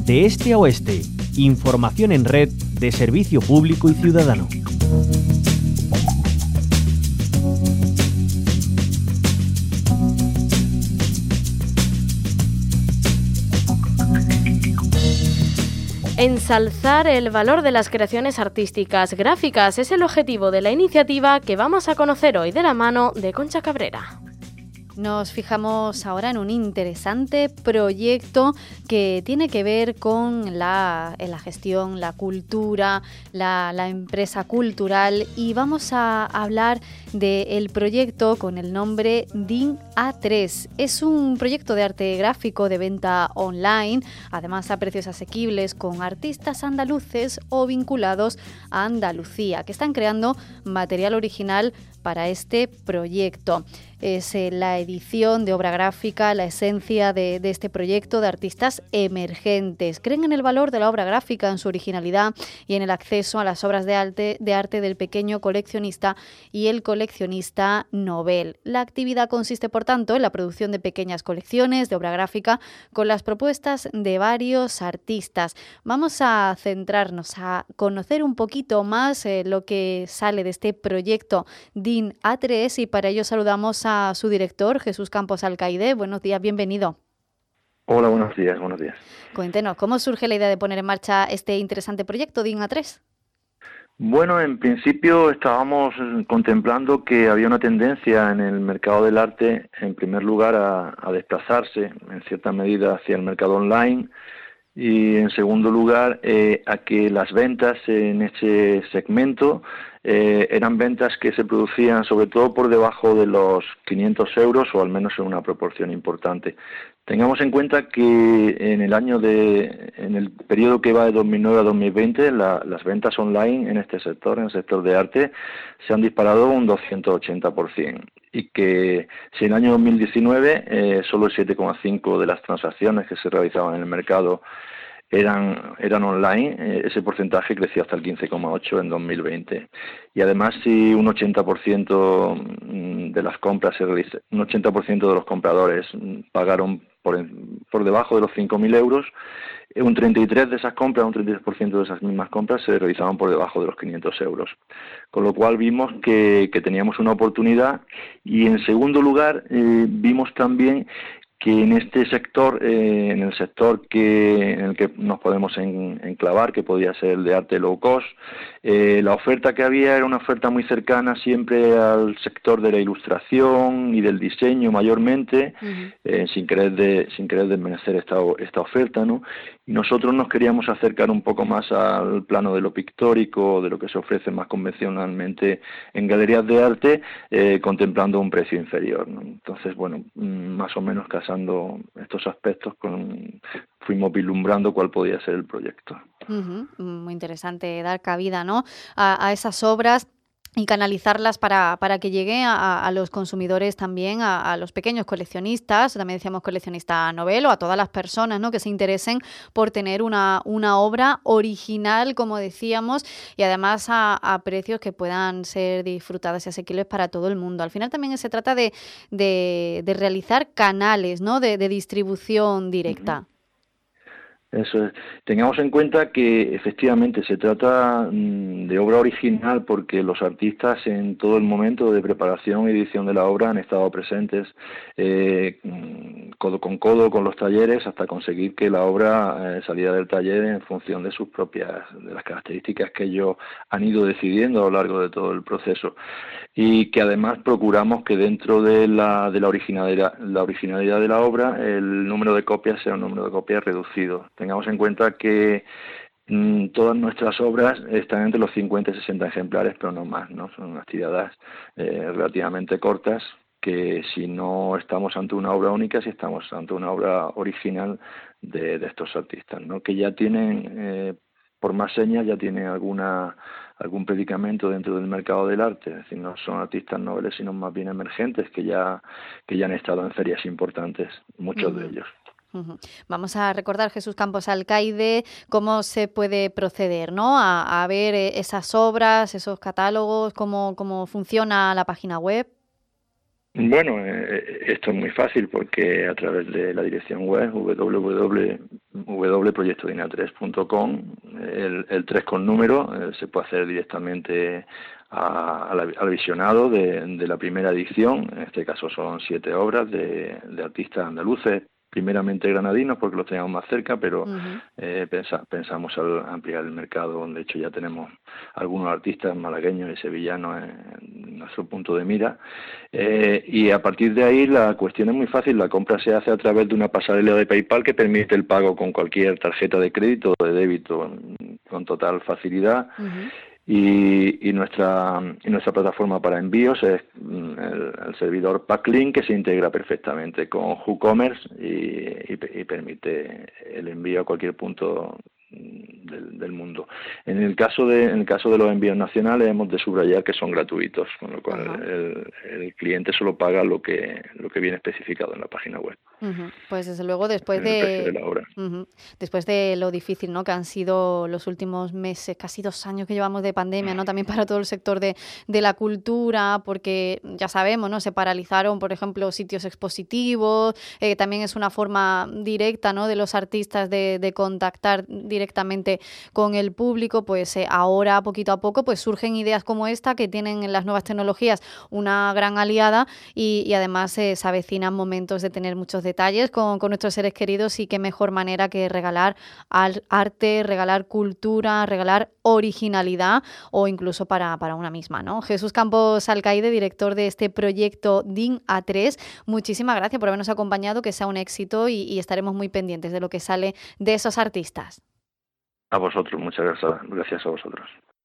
De este a oeste, información en red de servicio público y ciudadano. Ensalzar el valor de las creaciones artísticas gráficas es el objetivo de la iniciativa que vamos a conocer hoy de la mano de Concha Cabrera. Nos fijamos ahora en un interesante proyecto que tiene que ver con la gestión, la cultura, la empresa cultural, y vamos a hablar del proyecto con el nombre DIN A3. Es un proyecto de arte gráfico de venta online, además a precios asequibles, con artistas andaluces o vinculados a Andalucía, que están creando material original para este proyecto. Es la edición de obra gráfica, la esencia de este proyecto de artistas emergentes. Creen en el valor de la obra gráfica, en su originalidad y en el acceso a las obras de arte del pequeño coleccionista y el coleccionista novel. La actividad consiste, por tanto, en la producción de pequeñas colecciones de obra gráfica con las propuestas de varios artistas. Vamos a centrarnos a conocer un poquito más lo que sale de este proyecto DIN A3, y para ello saludamos a su director, Jesús Campos Alcaide. Buenos días, bienvenido. Hola, buenos días, buenos días. Cuéntenos, ¿cómo surge la idea de poner en marcha este interesante proyecto DIN A3? Bueno, en principio estábamos contemplando que había una tendencia en el mercado del arte, en primer lugar, a desplazarse en cierta medida hacia el mercado online, y en segundo lugar a que las ventas en ese segmento eran ventas que se producían sobre todo por debajo de los 500 euros, o al menos en una proporción importante. Tengamos en cuenta que en el periodo que va de 2009 a 2020, las ventas online en este sector, en el sector de arte, se han disparado un 280%. Y que si en el año 2019 solo el 7,5% de las transacciones que se realizaban en el mercado eran online, ese porcentaje creció hasta el 15,8% en 2020. Y además, si un 80% de las compras un 80% de los compradores pagaron por debajo de los 5.000 euros, un 33% de esas compras, un 33% de esas mismas compras se realizaban por debajo de los 500 euros. Con lo cual vimos que teníamos una oportunidad, y en segundo lugar vimos también que en este sector, en el sector en el que nos podemos enclavar, que podía ser el de arte low cost, la oferta que había era una oferta muy cercana siempre al sector de la ilustración y del diseño mayormente, sin querer desmerecer esta oferta, ¿no? Y nosotros nos queríamos acercar un poco más al plano de lo pictórico, de lo que se ofrece más convencionalmente en galerías de arte, contemplando un precio inferior, ¿no? Entonces, bueno, más o menos casando estos aspectos, fuimos vislumbrando cuál podía ser el proyecto. Muy interesante dar cabida, ¿no?, a esas obras y canalizarlas para que llegue a los consumidores también, a los pequeños coleccionistas, también decíamos coleccionista novel, o a todas las personas, ¿no?, que se interesen por tener una obra original, como decíamos, y además a precios que puedan ser disfrutados y asequibles para todo el mundo. Al final también se trata de realizar canales, ¿no?, de distribución directa. Eso es. Tengamos en cuenta que efectivamente se trata de obra original, porque los artistas en todo el momento de preparación y edición de la obra han estado presentes codo con los talleres, hasta conseguir que la obra saliera del taller en función de de las características que ellos han ido decidiendo a lo largo de todo el proceso. Y que además procuramos que dentro de la originalidad de la obra, el número de copias sea un número de copias reducido. Tengamos en cuenta que todas nuestras obras están entre los 50 y 60 ejemplares, pero no más, ¿no? Son unas tiradas relativamente cortas, que si no estamos ante una obra única, si estamos ante una obra original de estos artistas, ¿no?, que ya tienen, por más señas, ya tienen algún predicamento dentro del mercado del arte. Es decir, no son artistas nobles, sino más bien emergentes, que ya han estado en ferias importantes, muchos de ellos. Vamos a recordar, Jesús Campos Alcaide, cómo se puede proceder, ¿no?, a ver esas obras, esos catálogos, cómo funciona la página web. Bueno, esto es muy fácil porque a través de la dirección web www.proyectodina3.com, el 3 con número, se puede hacer directamente al visionado de la primera edición. En este caso son 7 obras de artistas andaluces, primeramente granadinos porque los teníamos más cerca, pero pensamos al ampliar el mercado. De hecho ya tenemos algunos artistas malagueños y sevillanos en nuestro punto de mira, y a partir de ahí la cuestión es muy fácil. La compra se hace a través de una pasarela de PayPal que permite el pago con cualquier tarjeta de crédito o de débito con total facilidad. Y nuestra plataforma para envíos es el servidor Packlink, que se integra perfectamente con WooCommerce y permite el envío a cualquier punto del mundo. En el caso de los envíos nacionales hemos de subrayar que son gratuitos, con lo cual el cliente solo paga lo que viene especificado en la página web. Pues desde luego después de la obra. Después de lo difícil, ¿no?, que han sido los últimos meses, casi 2 años que llevamos de pandemia, ¿no?, también para todo el sector de la cultura, porque ya sabemos, ¿no?, se paralizaron, por ejemplo, sitios expositivos, también es una forma directa, ¿no?, de los artistas de contactar directamente con el público. Pues ahora, poquito a poco, pues surgen ideas como esta, que tienen en las nuevas tecnologías una gran aliada, y además se avecinan momentos de tener muchos detalles con nuestros seres queridos, y qué mejor manera que regalar arte, regalar cultura, regalar originalidad, o incluso para una misma, ¿no? Jesús Campos Alcaide, director de este proyecto DIN A3, muchísimas gracias por habernos acompañado, que sea un éxito, y estaremos muy pendientes de lo que sale de esos artistas. A vosotros, muchas gracias a vosotros.